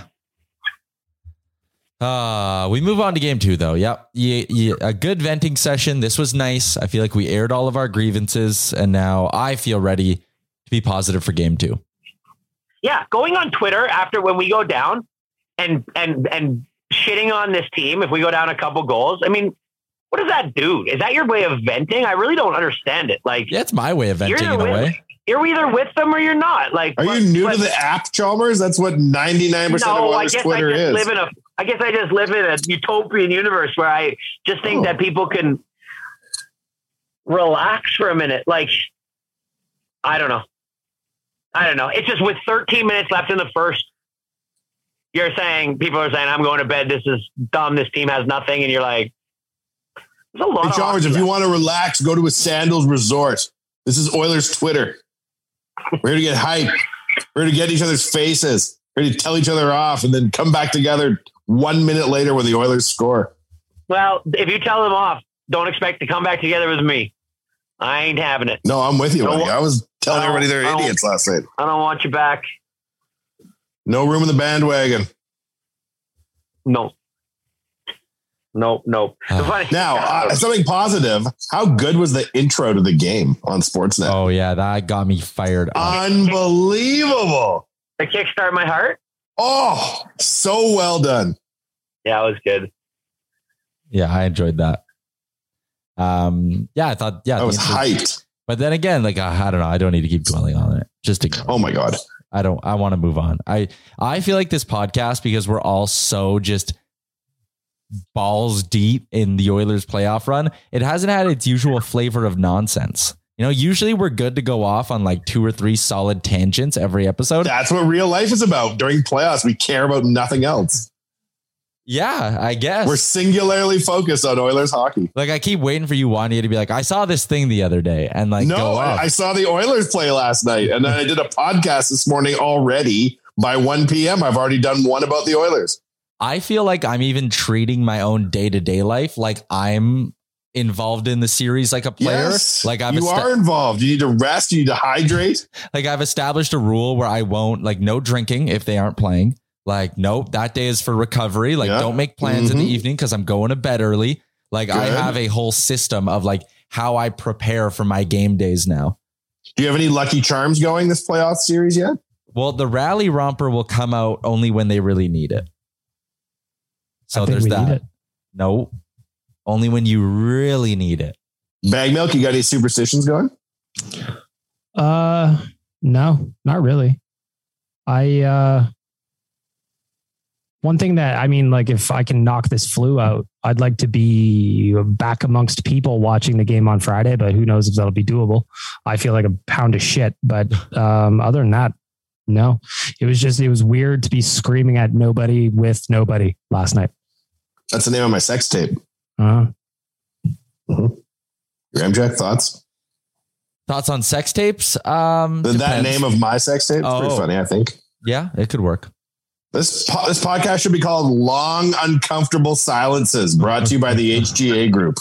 We move on to game 2 though. Yep. A good venting session. This was nice. I feel like we aired all of our grievances, and now I feel ready to be positive for game 2. Yeah. Going on Twitter after when we go down and shitting on this team, if we go down a couple goals, I mean, what does that do? Is that your way of venting? I really don't understand it. Like, yeah, it's my way of venting in a way. You're either with them or you're not. Like, are you new to the app, Chalmers? That's what 99% of Oilers Twitter is. I guess I just live in a utopian universe where I just think that people can relax for a minute. Like, I don't know. It's just with 13 minutes left in the first, people are saying, I'm going to bed. This is dumb. This team has nothing. And you're like, there's a lot of Chalmers, if you want to relax, go to a Sandals resort. This is Oilers Twitter. We're here to get hype. We're here to get each other's faces. We're here to tell each other off and then come back together 1 minute later when the Oilers score. Well, if you tell them off, don't expect to come back together with me. I ain't having it. No, I'm with you, buddy. I was telling everybody they're idiots last night. I don't want you back. No room in the bandwagon. No. Now, something positive. How good was the intro to the game on Sportsnet? Oh, yeah. That got me fired up. Unbelievable. The Kickstart My Heart? Oh, so well done. Yeah, it was good. Yeah, I enjoyed that. I thought, I was hyped. But then again, like, I don't know. I don't need to keep dwelling on it. Just ignore Oh my God. I want to move on. I feel like this podcast, because we're all so just balls deep in the Oilers playoff run, it hasn't had its usual flavor of nonsense. You know, usually we're good to go off on like 2 or 3 solid tangents every episode. That's what real life is about. During playoffs, we care about nothing else. Yeah, I guess. We're singularly focused on Oilers hockey. Like, I keep waiting for you, Wanya, to be like, I saw this thing the other day, and like, no, go off. I saw the Oilers play last night, and then I did a podcast this morning already. By 1 p.m., I've already done one about the Oilers. I feel like I'm even treating my own day-to-day life like I'm involved in the series like a player. Yes, like you are involved. You need to rest. You need to hydrate. Like, I've established a rule where I won't, like, no drinking if they aren't playing. Like, nope, that day is for recovery. Like, don't make plans in the evening because I'm going to bed early. Like, I have a whole system of like how I prepare for my game days now. Do you have any lucky charms going this playoff series yet? Well, the rally romper will come out only when they really need it. So there's that. No, only when you really need it. Bag Milk, you got any superstitions going? No, not really. One thing that, I mean, like, if I can knock this flu out, I'd like to be back amongst people watching the game on Friday, but who knows if that'll be doable. I feel like a pound of shit, but other than that, no. It was weird to be screaming at nobody with nobody last night. That's the name of my sex tape. Uh-huh. Your MJ, thoughts? Thoughts on sex tapes? That name of my sex tape? It's pretty funny, I think. Yeah, it could work. This podcast should be called Long Uncomfortable Silences, brought to you by the HGA Group.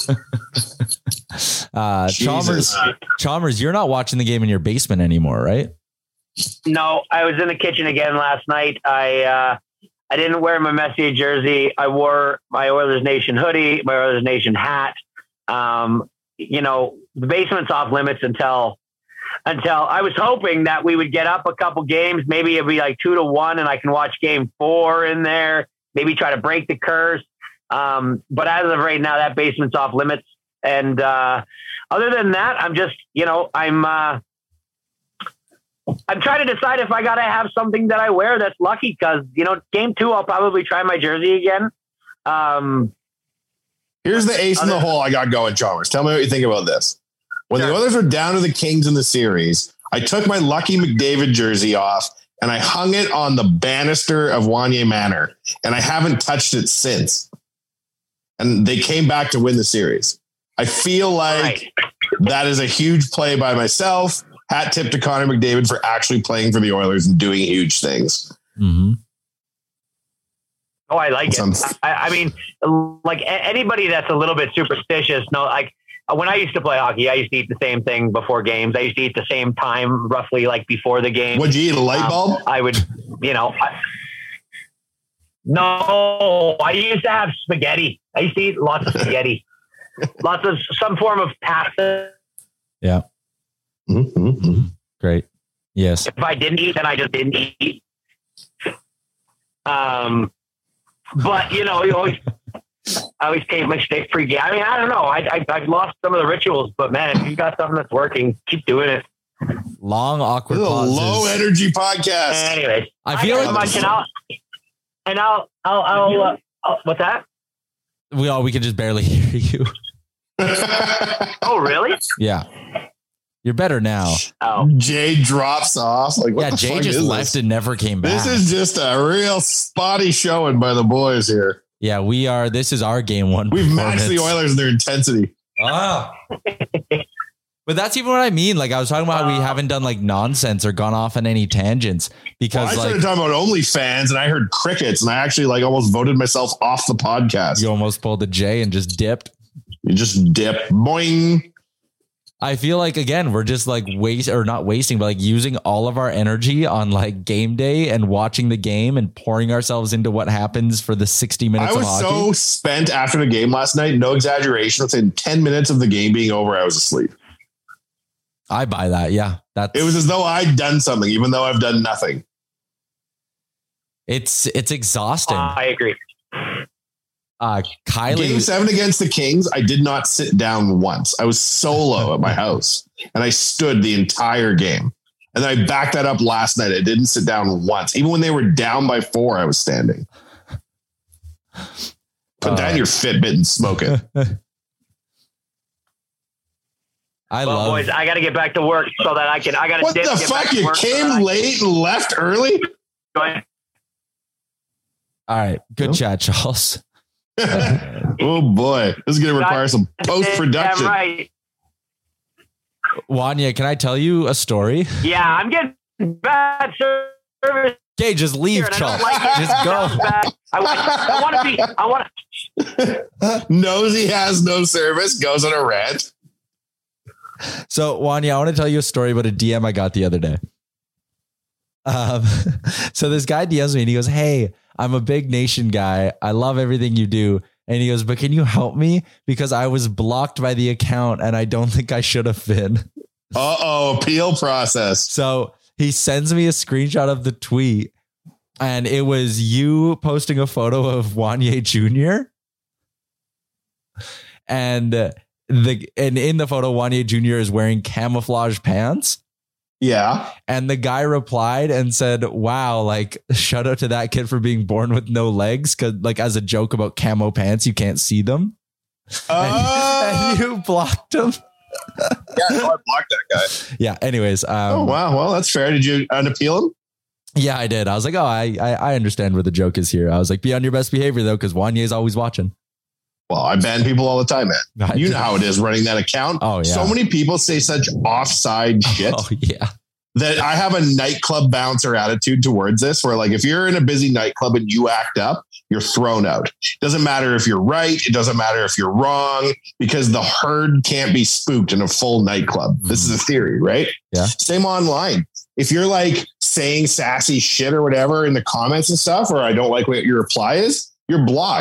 Chalmers, you're not watching the game in your basement anymore, right? No, I was in the kitchen again last night. I didn't wear my Messier jersey. I wore my Oilers Nation hoodie, my Oilers Nation hat. the basement's off limits until I was hoping that we would get up a couple games. Maybe it'd be like 2-1 and I can watch game 4 in there, maybe try to break the curse. But as of right now, that basement's off limits. And other than that, I'm just, I'm trying to decide if I got to have something that I wear that's lucky because, game 2, I'll probably try my jersey again. Here's the ace in the hole I got going, Chalmers. Tell me what you think about this. When the Oilers were down to the Kings in the series, I took my Lucky McDavid jersey off and I hung it on the banister of Wanye Manor, and I haven't touched it since. And they came back to win the series. I feel like that is a huge play by myself. Hat tip to Connor McDavid for actually playing for the Oilers and doing huge things. Mm-hmm. Oh, I like it. I mean, like anybody that's a little bit superstitious, when I used to play hockey, I used to eat the same thing before games. I used to eat the same time, roughly like before the game. Would you eat a light bulb? I would, no, I used to have spaghetti. I used to eat lots of spaghetti, lots of some form of pasta. Yeah. Mm-hmm. Great. Yes. If I didn't eat, then I just didn't eat. But you always, I always take my steak free game. I mean, I don't know. I've lost some of the rituals, but man, if you got something that's working, keep doing it. Long, awkward pauses. Low energy podcast. Anyways, I feel like much, and I'll what's that? We can just barely hear you. Oh, really? Yeah. You're better now. Oh. Jay drops off. Jay just left and never came back. This is just a real spotty showing by the boys here. Yeah, we are. This is our game 1. We've matched the Oilers in their intensity. But that's even what I mean. Like I was talking about how we haven't done like nonsense or gone off on any tangents because I started talking about OnlyFans and I heard crickets and I actually almost voted myself off the podcast. You almost pulled a J and just dipped. You just dip. Boing. I feel like, again, we're just like not wasting, but like using all of our energy on like game day and watching the game and pouring ourselves into what happens for the 60 minutes of hockey. I was so spent after the game last night. No exaggeration. Within 10 minutes of the game being over, I was asleep. I buy that. Yeah. It was as though I'd done something, even though I've done nothing. It's exhausting. I agree. Kylie. Game 7 against the Kings, I did not sit down once. I was solo at my house and I stood the entire game. And then I backed that up last night. I didn't sit down once. Even when they were down by 4, I was standing. Put down your Fitbit and smoke it. Boys, I got to get back to work so that I got to. What the fuck? You came late and left early? All right. Good chat, Charles. Oh boy, this is going to require some post-production. Right. Wanya, can I tell you a story? Yeah, I'm getting bad service. Okay, just leave, Charles. Just go. I want to. Knows he has no service, goes on a rant. So, Wanya, I want to tell you a story about a DM I got the other day. So this guy DMs me and he goes, "Hey, I'm a Big Nation guy. I love everything you do." And he goes, "But can you help me? Because I was blocked by the account and I don't think I should have been." Appeal process. So he sends me a screenshot of the tweet and it was you posting a photo of Wanye Jr. And in the photo, Wanye Jr. is wearing camouflage pants. Yeah. And the guy replied and said, "Wow, like shout out to that kid for being born with no legs." Cause like as a joke about camo pants, you can't see them. And you blocked him. Yeah, no, I blocked that guy. Yeah. Anyways. Oh, wow. Well, that's fair. Did you unappeal him? Yeah, I did. I was like, oh, I understand where the joke is here. I was like, be on your best behavior though, because Wanye is always watching. Well, I ban people all the time, man. You know how it is running that account. Oh, yeah. So many people say such offside shit. Oh, yeah. That I have a nightclub bouncer attitude towards this, where like if you're in a busy nightclub and you act up, you're thrown out. It doesn't matter if you're right. It doesn't matter if you're wrong, because the herd can't be spooked in a full nightclub. This is a theory, right? Yeah. Same online. If you're like saying sassy shit or whatever in the comments and stuff, or I don't like what your reply is, you're blocked.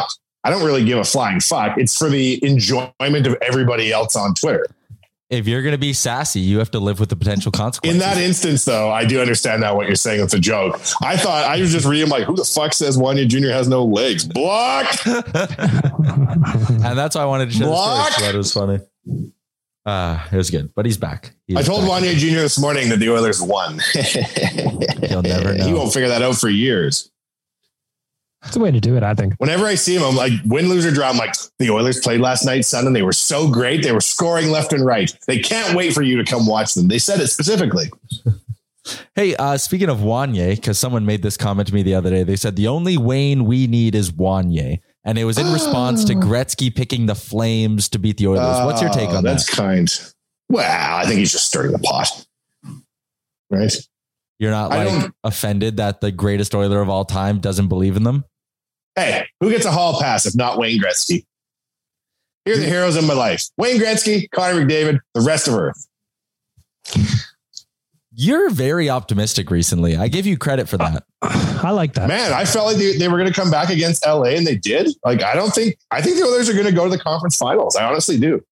I don't really give a flying fuck. It's for the enjoyment of everybody else on Twitter. If you're going to be sassy, you have to live with the potential consequences. In that instance, though, I do understand now what you're saying. It's a joke. I thought I was just reading like, who the fuck says Wanya Jr. has no legs? Block. And that's why I wanted to share the story. So that was funny. It was good, but he's back. I told Wanya Jr. this morning that the Oilers won. He'll never know. He won't figure that out for years. It's a way to do it, I think. Whenever I see him, I'm like, win, lose, or draw. I'm like, the Oilers played last night, son, and they were so great. They were scoring left and right. They can't wait for you to come watch them. They said it specifically. Hey, speaking of Wanye, because someone made this comment to me the other day. They said the only Wayne we need is Wanye. And it was in response to Gretzky picking the Flames to beat the Oilers. What's your take on that? That's kind. Well, I think he's just stirring the pot. Right? You're not offended that the greatest Oiler of all time doesn't believe in them? Hey, who gets a hall pass if not Wayne Gretzky? Here are the heroes of my life. Wayne Gretzky, Connor McDavid, the rest of Earth. You're very optimistic recently. I give you credit for that. I like that. Man, I felt like they were going to come back against LA and they did. Like, I think the Oilers are going to go to the conference finals. I honestly do.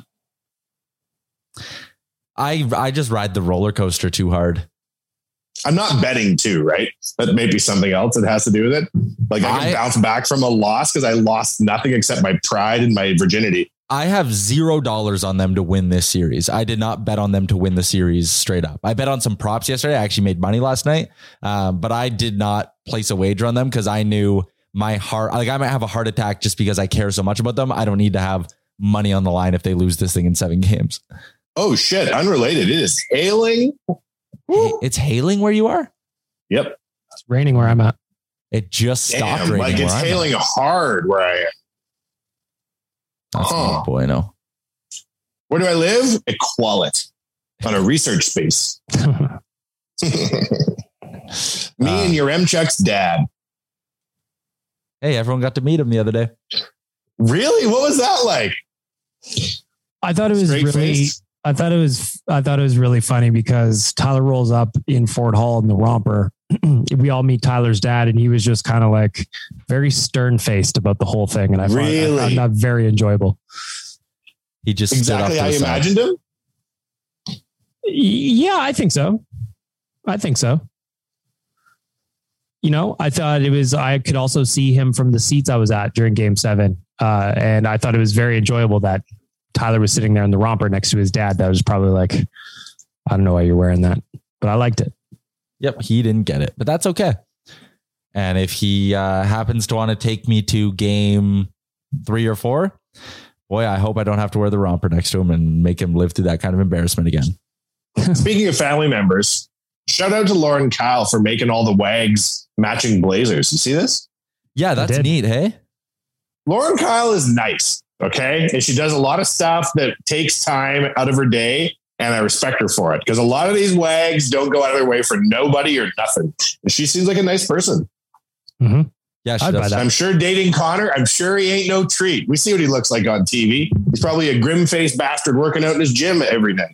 I just ride the roller coaster too hard. I'm not betting too, right? That may be something else that has to do with it. Like I can bounce back from a loss because I lost nothing except my pride and my virginity. I have $0 on them to win this series. I did not bet on them to win the series straight up. I bet on some props yesterday. I actually made money last night, but I did not place a wager on them because I knew my heart, like I might have a heart attack just because I care so much about them. I don't need to have money on the line if they lose this thing in 7 games. Oh shit. Unrelated. It is hailing. It's hailing where you are? Yep. It's raining where I'm at. It just stopped raining. Like it's hailing hard where I am. That's not bueno. Where do I live? At Qualit on a research space. Me and your Yaremchuk's dad. Hey, everyone got to meet him the other day. Really? What was that like? I thought it was I thought it was really funny because Tyler rolls up in Fort Hall in the romper. We all meet Tyler's dad, and he was just kind of like very stern faced about the whole thing. And I found that very enjoyable. He just exactly how you imagined him. Yeah, I think so. You know, I thought I could also see him from the seats I was at during Game 7. And I thought it was very enjoyable that Tyler was sitting there in the romper next to his dad. That was probably like, I don't know why you're wearing that, but I liked it. Yep. He didn't get it, but that's okay. And if he happens to want to take me to Game 3 or 4, boy, I hope I don't have to wear the romper next to him and make him live through that kind of embarrassment again. Speaking of family members, shout out to Lauren Kyle for making all the Wags matching blazers. You see this? Yeah, that's neat. Hey, Lauren Kyle is nice. Okay. And she does a lot of stuff that takes time out of her day. And I respect her for it because a lot of these Wags don't go out of their way for nobody or nothing. And she seems like a nice person. Mm-hmm. Yeah, she does. I'm sure dating Connor, I'm sure he ain't no treat. We see what he looks like on TV. He's probably a grim-faced bastard working out in his gym every day.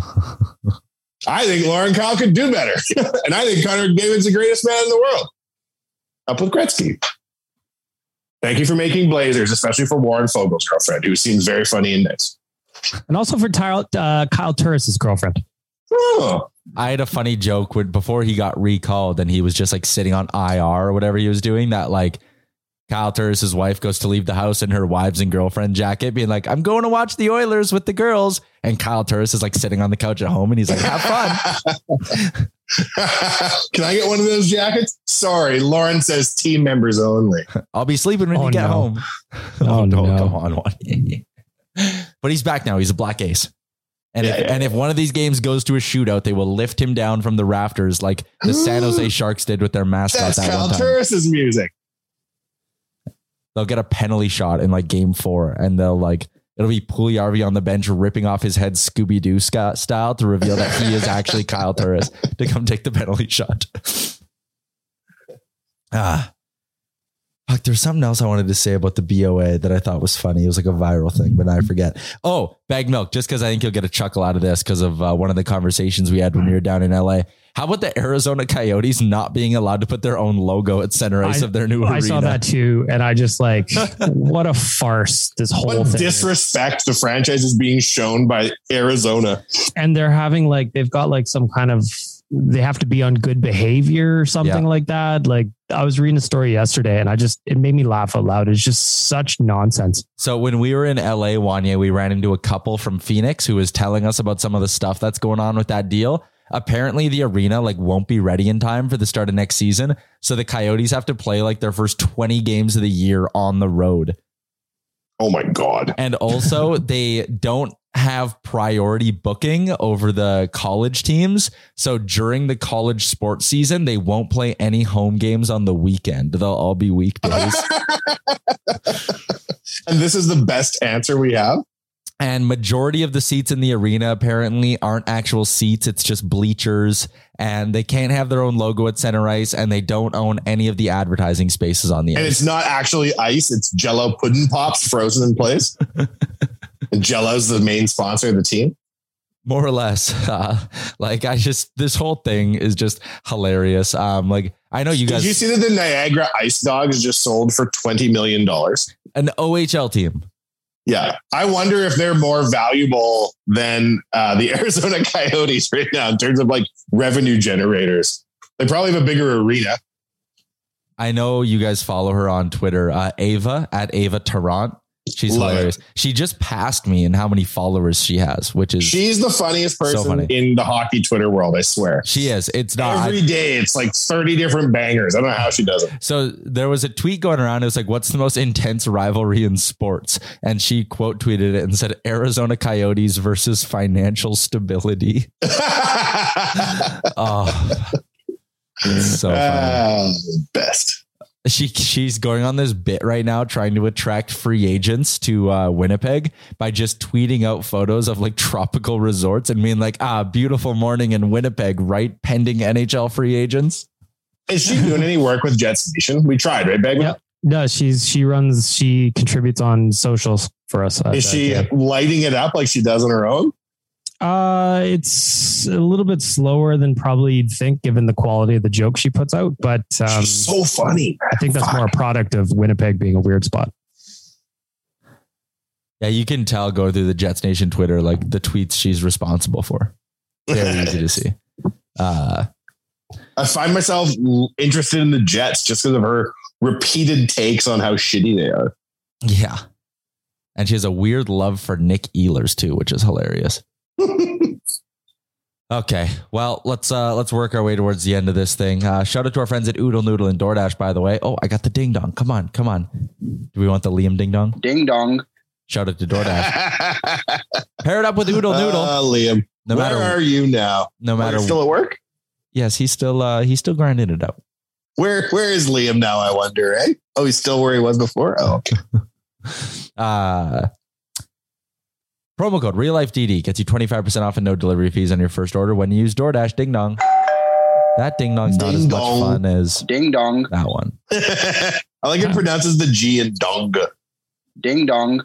I think Lauren Kyle could do better. And I think Connor McDavid's the greatest man in the world. Up with Gretzky. Thank you for making blazers, especially for Warren Fogel's girlfriend, who seems very funny and nice. And also for Kyle Turris' girlfriend. Oh. I had a funny joke before he got recalled and he was just like sitting on IR or whatever he was doing, that like Kyle Turris' wife goes to leave the house in her wives and girlfriend jacket being like, I'm going to watch the Oilers with the girls. And Kyle Turris is like sitting on the couch at home and he's like, have fun. Can I get one of those jackets? Sorry, Lauren says team members only. I'll be sleeping when you get home. Oh, no. Come on. But he's back now. He's a black ace. And if one of these games goes to a shootout, they will lift him down from the rafters like the San Jose Sharks did with their mascot. That's Kyle Turris' music. They'll get a penalty shot in like Game 4 and it'll be Puljujarvi on the bench ripping off his head Scooby-Doo style to reveal that he is actually Kyle Turris to come take the penalty shot. Fuck, there's something else I wanted to say about the BOA that I thought was funny. It was like a viral thing, but now I forget. Oh, Bag Milk, just because I think you'll get a chuckle out of this because of one of the conversations we had when we were down in LA. How about the Arizona Coyotes not being allowed to put their own logo at center ice of their new arena? I saw that too. And I just like, what a farce this whole thing disrespect the franchise is being shown by Arizona. And they're having like, they've got like some kind of, they have to be on good behavior or something like that. Like I was reading a story yesterday and it made me laugh out loud. It's just such nonsense. So when we were in LA, Wanye, we ran into a couple from Phoenix who was telling us about some of the stuff that's going on with that deal. Apparently the arena like won't be ready in time for the start of next season. So the Coyotes have to play like their first 20 games of the year on the road. Oh my God. And also they don't have priority booking over the college teams. So during the college sports season, they won't play any home games on the weekend. They'll all be weekdays. And this is the best answer we have. And majority of the seats in the arena apparently aren't actual seats. It's just bleachers, and they can't have their own logo at center ice, and they don't own any of the advertising spaces on the ice. And it's not actually ice. It's Jell-O pudding pops frozen in place. And Jell-O's the main sponsor of the team. More or less. This whole thing is just hilarious. I know you guys. Did you see that the Niagara Ice Dogs just sold for $20 million? An OHL team. Yeah. I wonder if they're more valuable than the Arizona Coyotes right now in terms of like revenue generators. They probably have a bigger arena. I know you guys follow her on Twitter, Ava at Ava Tarrant. She's hilarious. She just passed me in how many followers she has, she's the funniest person in the hockey Twitter world. I swear she is. It's not every day. It's like 30 different bangers. I don't know how she does it. So there was a tweet going around. It was like, what's the most intense rivalry in sports? And she quote tweeted it and said, Arizona Coyotes versus financial stability. Oh, it's so funny. Best. She's going on this bit right now trying to attract free agents to Winnipeg by just tweeting out photos of like tropical resorts and being like, beautiful morning in Winnipeg, right? Pending NHL free agents. Is she doing any work with Jets Nation? We tried, right, Bagman? Yep. No, she contributes on socials for us. Is she lighting it up like she does on her own? It's a little bit slower than probably you'd think, given the quality of the joke she puts out. But she's so funny. I think that's more a product of Winnipeg being a weird spot. Yeah, you can tell go through the Jets Nation Twitter, like the tweets she's responsible for. Very easy to see. I find myself interested in the Jets just because of her repeated takes on how shitty they are. Yeah. And she has a weird love for Nick Ehlers too, which is hilarious. Okay, well, let's work our way towards the end of this thing. Shout out to our friends at Oodle Noodle and DoorDash, by the way. Oh, I got the ding dong. Come on. Do we want the Liam ding dong? Ding dong. Shout out to DoorDash. Pair it up with Oodle Noodle. Liam, where are you now? No matter. Are you still at work? Yes, he's still grinding it out. Where is Liam now? I wonder. Eh? Oh, he's still where he was before. Oh, okay. Promo code RealLifeDD gets you 25% off and no delivery fees on your first order when you use DoorDash. Ding dong. That ding dong's not as much fun as ding dong. That one. I like it pronounces the G in dong. Ding dong.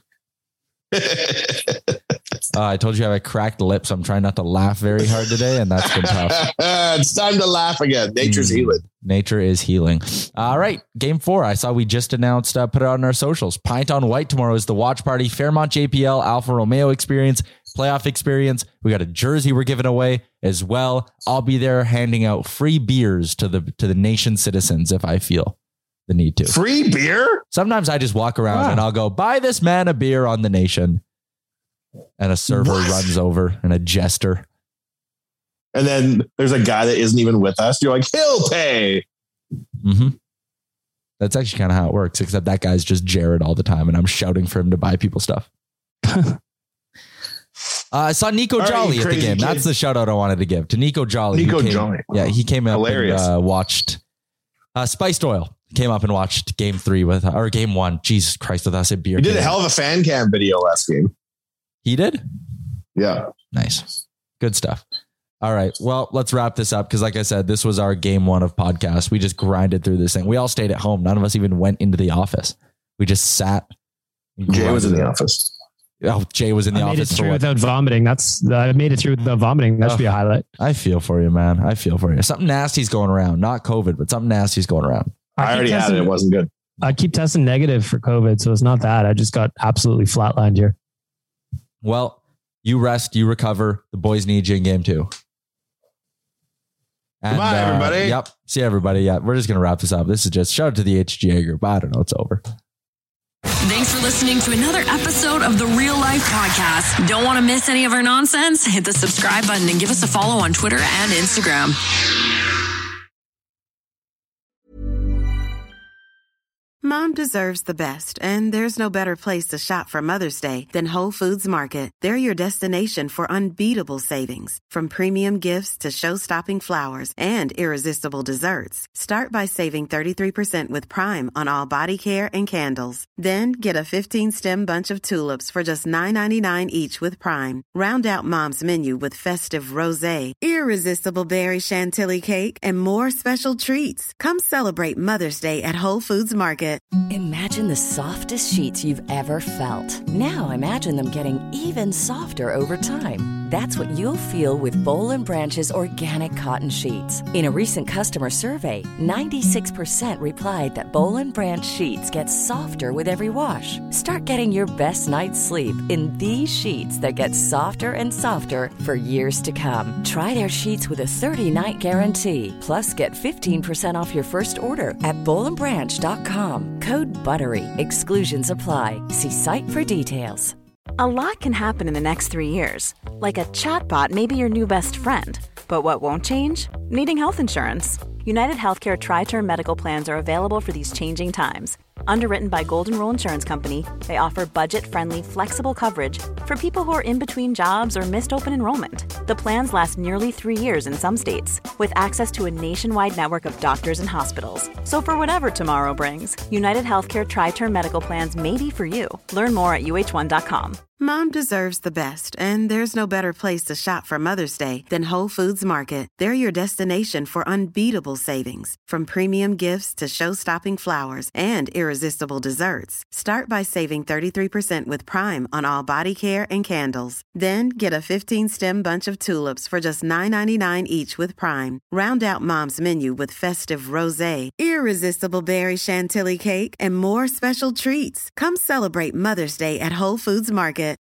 I told you I have a cracked lip, so I'm trying not to laugh very hard today, and that's been tough. It's time to laugh again. Nature's healing. Nature is healing. All right, Game 4. I saw we just announced, put it on our socials. Pint on White tomorrow is the watch party. Fairmont JPL Alfa Romeo experience, playoff experience. We got a jersey we're giving away as well. I'll be there handing out free beers to the nation citizens if I feel the need to. Free beer? Sometimes I just walk around and I'll go, buy this man a beer on the nation. And a server runs over and a jester. And then there's a guy that isn't even with us. You're like, he'll pay. Mm-hmm. That's actually kind of how it works, except that guy's just Jared all the time. And I'm shouting for him to buy people stuff. I saw Nico Jolly at the game. That's the shout out I wanted to give to Nico Jolly. Jolly. Yeah, he came up Hilarious. and watched Spiced Oil. Came up and watched Game 3 or Game 1. Jesus Christ, with us at beer. He did a hell of a fan cam video last game. He did? Yeah. Nice. Good stuff. All right. Well, let's wrap this up because like I said, this was our Game 1 of podcast. We just grinded through this thing. We all stayed at home. None of us even went into the office. We just sat. Jay was in the office. Oh, Jay was in the office. Made it through without vomiting. I made it through without vomiting. That should be a highlight. I feel for you, man. I feel for you. Something nasty's going around. Not COVID, but something nasty's going around. I already had it. It wasn't good. I keep testing negative for COVID, so it's not that. I just got absolutely flatlined here. Well, you rest, you recover. The boys need you in game 2. And, goodbye, everybody. Yep. See everybody. Yeah, we're just going to wrap this up. This is just shout out to the HGA group. I don't know. It's over. Thanks for listening to another episode of the Real Life Podcast. Don't want to miss any of our nonsense? Hit the subscribe button and give us a follow on Twitter and Instagram. Mom deserves the best, and there's no better place to shop for Mother's Day than Whole Foods Market. They're your destination for unbeatable savings, from premium gifts to show-stopping flowers and irresistible desserts. Start by saving 33% with Prime on all body care and candles. Then get a 15-stem bunch of tulips for just $9.99 each with Prime. Round out Mom's menu with festive rosé, irresistible berry chantilly cake, and more special treats. Come celebrate Mother's Day at Whole Foods Market. Imagine the softest sheets you've ever felt. Now imagine them getting even softer over time. That's what you'll feel with Boll & Branch's organic cotton sheets. In a recent customer survey, 96% replied that Boll & Branch sheets get softer with every wash. Start getting your best night's sleep in these sheets that get softer and softer for years to come. Try their sheets with a 30-night guarantee. Plus, get 15% off your first order at bollandbranch.com. Code BUTTERY. Exclusions apply. See site for details. A lot can happen in the next 3 years. Like a chatbot may be your new best friend. But what won't change? Needing health insurance. United Healthcare Tri-Term Medical Plans are available for these changing times. Underwritten by Golden Rule Insurance Company, they offer budget-friendly, flexible coverage for people who are in between jobs or missed open enrollment. The plans last nearly 3 years in some states, with access to a nationwide network of doctors and hospitals. So for whatever tomorrow brings, United Healthcare Tri-Term Medical Plans may be for you. Learn more at uh1.com. Mom deserves the best, and there's no better place to shop for Mother's Day than Whole Foods Market. They're your destination for unbeatable savings, from premium gifts to show-stopping flowers and irresistible desserts. Start by saving 33% with Prime on all body care and candles. Then get a 15-stem bunch of tulips for just $9.99 each with Prime. Round out Mom's menu with festive rosé, irresistible berry chantilly cake, and more special treats. Come celebrate Mother's Day at Whole Foods Market.